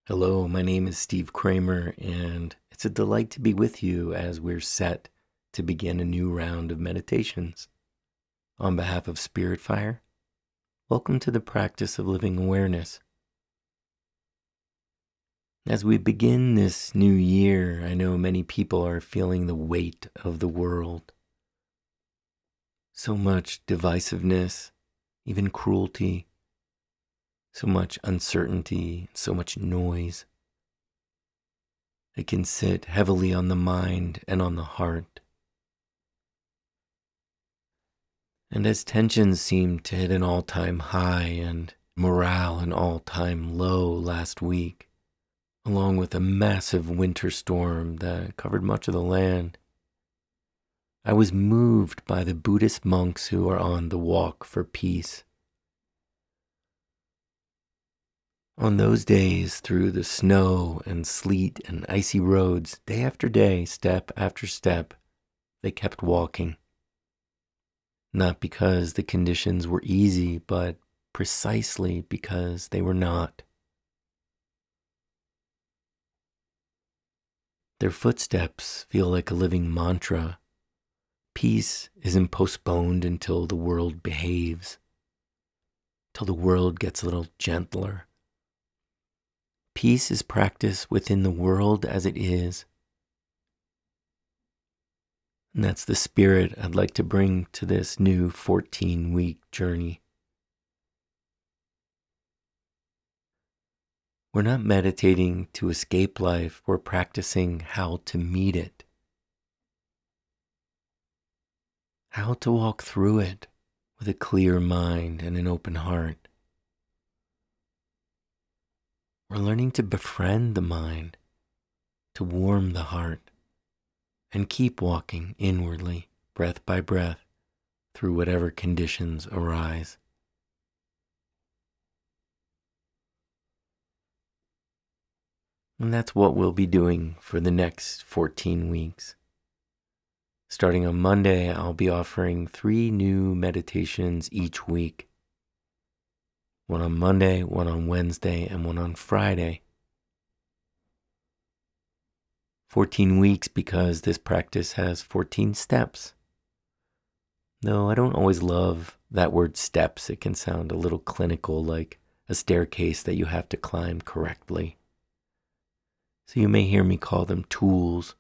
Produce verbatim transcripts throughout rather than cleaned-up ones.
Hello, my name is Steve Kramer, and it's a delight to be with you as we're set to begin a new round of meditations. On behalf of Spirit Fire, welcome to the practice of living awareness. As we begin this new year, I know many people are feeling the weight of the world. So much divisiveness, even cruelty, so much uncertainty, so much noise. It can sit heavily on the mind and on the heart. And as tensions seemed to hit an all-time high and morale an all-time low last week, along with a massive winter storm that covered much of the land, I was moved by the Buddhist monks who are on the walk for peace. On those days, through the snow and sleet and icy roads, day after day, step after step, they kept walking. Not because the conditions were easy, but precisely because they were not. Their footsteps feel like a living mantra. Peace isn't postponed until the world behaves, till the world gets a little gentler. Peace is practiced within the world as it is. And that's the spirit I'd like to bring to this new fourteen-week journey. We're not meditating to escape life, we're practicing how to meet it. How to walk through it with a clear mind and an open heart. We're learning to befriend the mind, to warm the heart, and keep walking inwardly, breath by breath, through whatever conditions arise. And that's what we'll be doing for the next fourteen weeks. Starting on Monday, I'll be offering three new meditations each week. One on Monday, one on Wednesday, and one on Friday. fourteen weeks because this practice has fourteen steps. Though I don't always love that word steps. It can sound a little clinical, like a staircase that you have to climb correctly. So you may hear me call them tools.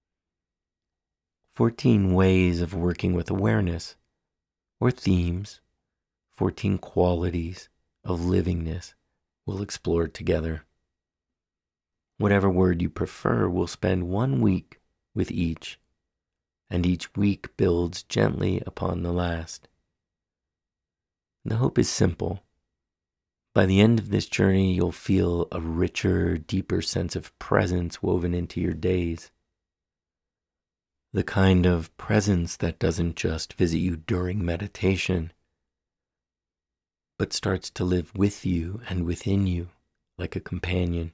fourteen ways of working with awareness, or themes, fourteen qualities of livingness we'll explore together. Whatever word you prefer, we'll spend one week with each, and each week builds gently upon the last. And the hope is simple. By the end of this journey, you'll feel a richer, deeper sense of presence woven into your days. The kind of presence that doesn't just visit you during meditation, but starts to live with you and within you like a companion.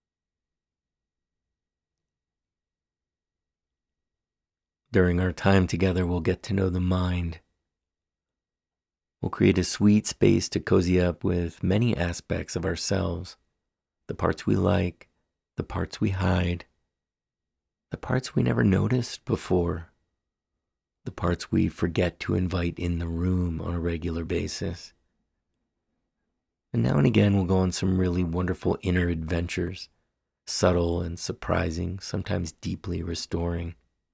During our time together, we'll get to know the mind. We'll create a sweet space to cozy up with many aspects of ourselves, the parts we like, the parts we hide, the parts we never noticed before, the parts we forget to invite in the room on a regular basis. And now and again, we'll go on some really wonderful inner adventures, subtle and surprising, sometimes deeply restoring.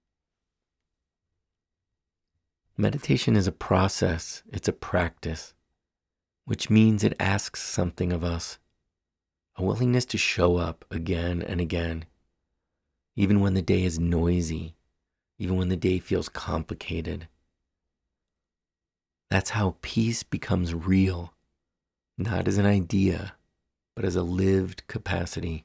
Meditation is a process, it's a practice, which means it asks something of us, a willingness to show up again and again, even when the day is noisy, even when the day feels complicated. That's how peace becomes real, not as an idea, but as a lived capacity.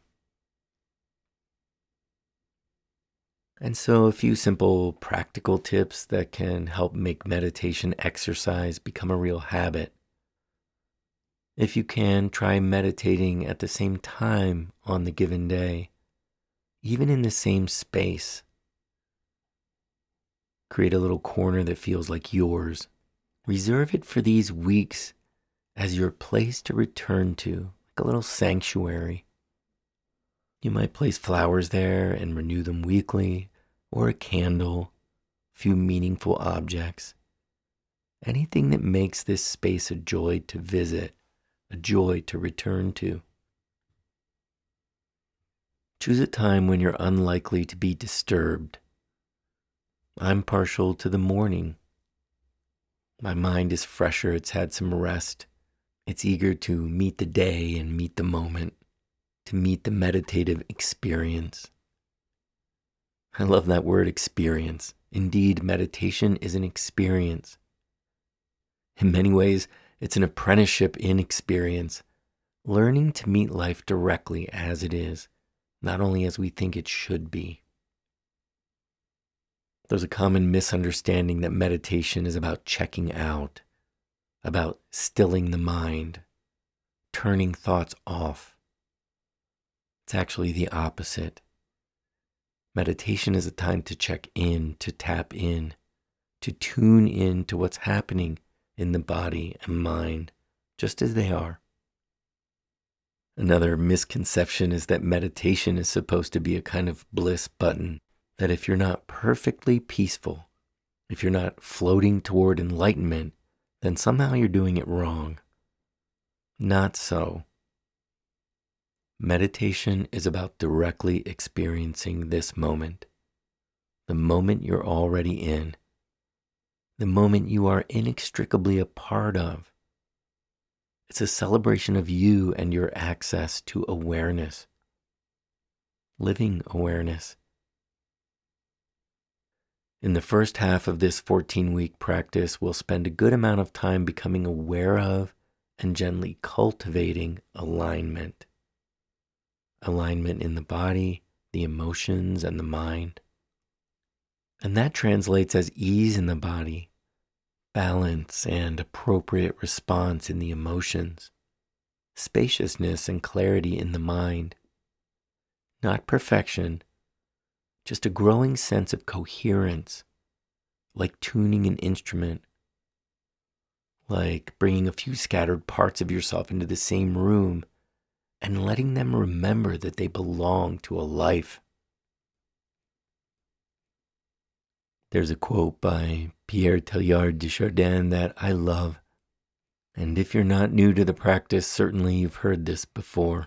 And so a few simple practical tips that can help make meditation exercise become a real habit. If you can, try meditating at the same time on the given day, even in the same space. Create a little corner that feels like yours. Reserve it for these weeks as your place to return to, like a little sanctuary. You might place flowers there and renew them weekly, or a candle, a few meaningful objects. Anything that makes this space a joy to visit, a joy to return to. Choose a time when you're unlikely to be disturbed. I'm partial to the morning. My mind is fresher, it's had some rest. It's eager to meet the day and meet the moment, to meet the meditative experience. I love that word, experience. Indeed, meditation is an experience. In many ways, it's an apprenticeship in experience, learning to meet life directly as it is, not only as we think it should be. There's a common misunderstanding that meditation is about checking out, about stilling the mind, turning thoughts off. It's actually the opposite. Meditation is a time to check in, to tap in, to tune in to what's happening in the body and mind, just as they are. Another misconception is that meditation is supposed to be a kind of bliss button, that if you're not perfectly peaceful, if you're not floating toward enlightenment, then somehow you're doing it wrong. Not so. Meditation is about directly experiencing this moment, the moment you're already in, the moment you are inextricably a part of. It's a celebration of you and your access to awareness, living awareness. In the first half of this fourteen-week practice, we'll spend a good amount of time becoming aware of and gently cultivating alignment. Alignment in the body, the emotions, and the mind. And that translates as ease in the body, balance and appropriate response in the emotions, spaciousness and clarity in the mind. Not perfection, just a growing sense of coherence, like tuning an instrument, like bringing a few scattered parts of yourself into the same room and letting them remember that they belong to a life. There's a quote by Pierre Teilhard de Chardin that I love, and if you're not new to the practice, certainly you've heard this before.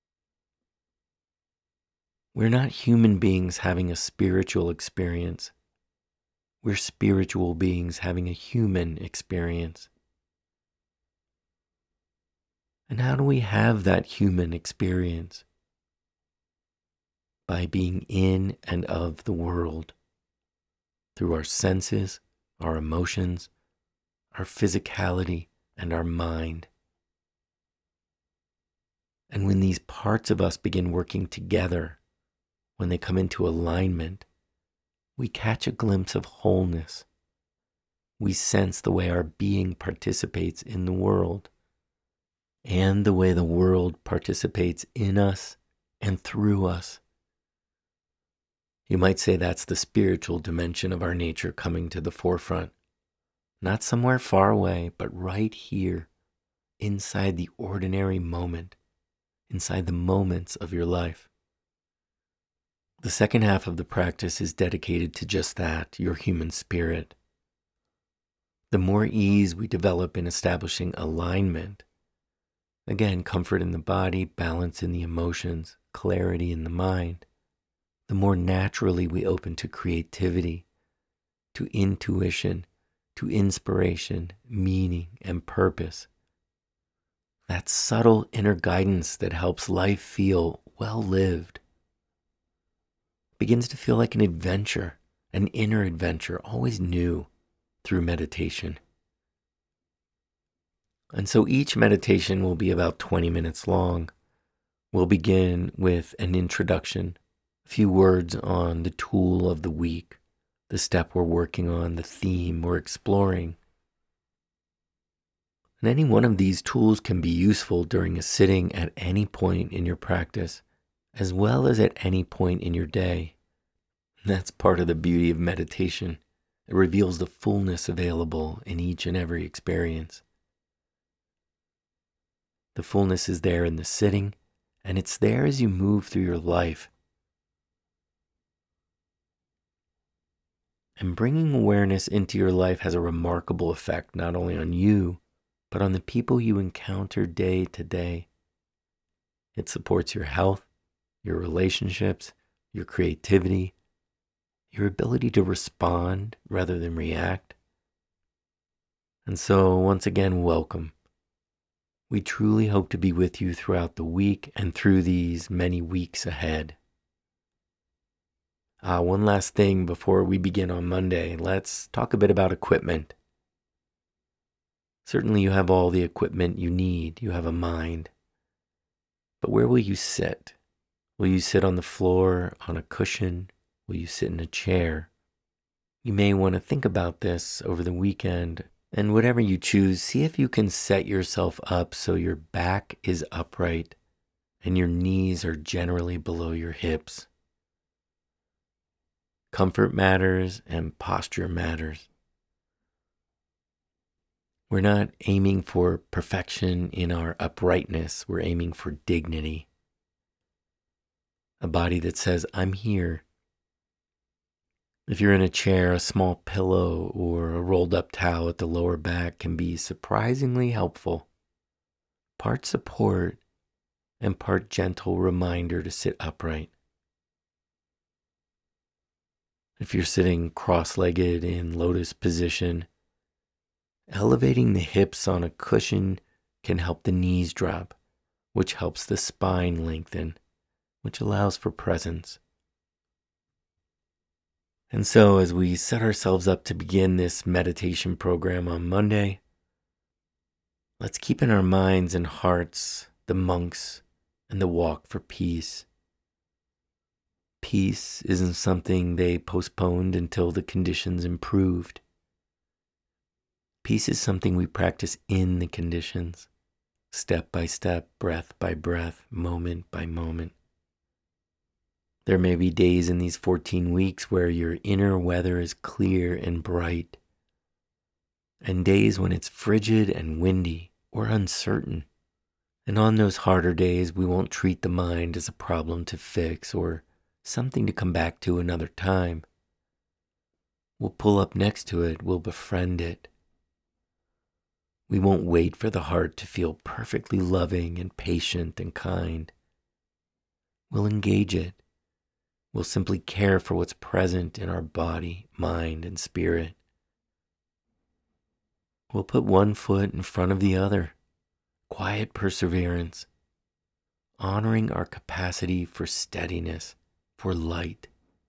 We're not human beings having a spiritual experience. We're spiritual beings having a human experience. And how do we have that human experience? By being in and of the world, through our senses, our emotions, our physicality, and our mind. And when these parts of us begin working together, when they come into alignment, we catch a glimpse of wholeness. We sense the way our being participates in the world, and the way the world participates in us and through us. You might say that's the spiritual dimension of our nature coming to the forefront, not somewhere far away, but right here, inside the ordinary moment, inside the moments of your life. The second half of the practice is dedicated to just that, your human spirit. The more ease we develop in establishing alignment, again, comfort in the body, balance in the emotions, clarity in the mind, the more naturally we open to creativity, to intuition, to inspiration, meaning, and purpose. That subtle inner guidance that helps life feel well lived begins to feel like an adventure, an inner adventure, always new through meditation. And so each meditation will be about twenty minutes long. We'll begin with an introduction, a few words on the tool of the week, the step we're working on, the theme we're exploring. And any one of these tools can be useful during a sitting at any point in your practice, as well as at any point in your day. That's part of the beauty of meditation. It reveals the fullness available in each and every experience. The fullness is there in the sitting, and it's there as you move through your life. And bringing awareness into your life has a remarkable effect, not only on you, but on the people you encounter day to day. It supports your health, your relationships, your creativity, your ability to respond rather than react. And so, once again, welcome. We truly hope to be with you throughout the week and through these many weeks ahead. Uh, one last thing before we begin on Monday, let's talk a bit about equipment. Certainly you have all the equipment you need. You have a mind. But where will you sit? Will you sit on the floor, on a cushion? Will you sit in a chair? You may want to think about this over the weekend, and whatever you choose, see if you can set yourself up so your back is upright and your knees are generally below your hips. Comfort matters and posture matters. We're not aiming for perfection in our uprightness. We're aiming for dignity. A body that says, I'm here. If you're in a chair, a small pillow or a rolled up towel at the lower back can be surprisingly helpful. Part support and part gentle reminder to sit upright. If you're sitting cross-legged in lotus position, elevating the hips on a cushion can help the knees drop, which helps the spine lengthen, which allows for presence. And so as we set ourselves up to begin this meditation program on Monday, let's keep in our minds and hearts the monks and the walk for peace. Peace isn't something they postponed until the conditions improved. Peace is something we practice in the conditions, step by step, breath by breath, moment by moment. There may be days in these fourteen weeks where your inner weather is clear and bright, and days when it's frigid and windy or uncertain. And on those harder days, we won't treat the mind as a problem to fix or something to come back to another time. We'll pull up next to it, we'll befriend it. We won't wait for the heart to feel perfectly loving and patient and kind. We'll engage it. We'll simply care for what's present in our body, mind, and spirit. We'll put one foot in front of the other. Quiet perseverance, honoring our capacity for steadiness, for light.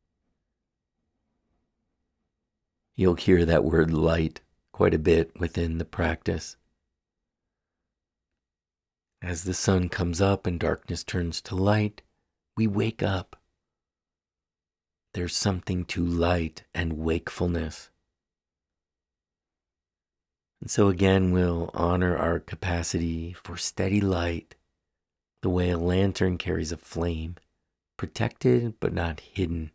You'll hear that word light quite a bit within the practice. As the sun comes up and darkness turns to light, we wake up. There's something to light and wakefulness. And so again, we'll honor our capacity for steady light, the way a lantern carries a flame, protected but not hidden.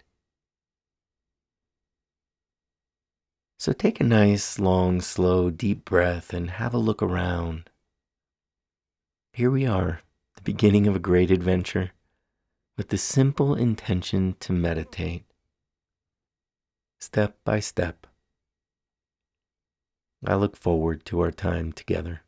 So take a nice, long, slow, deep breath and have a look around. Here we are, the beginning of a great adventure, with the simple intention to meditate, step by step. I look forward to our time together.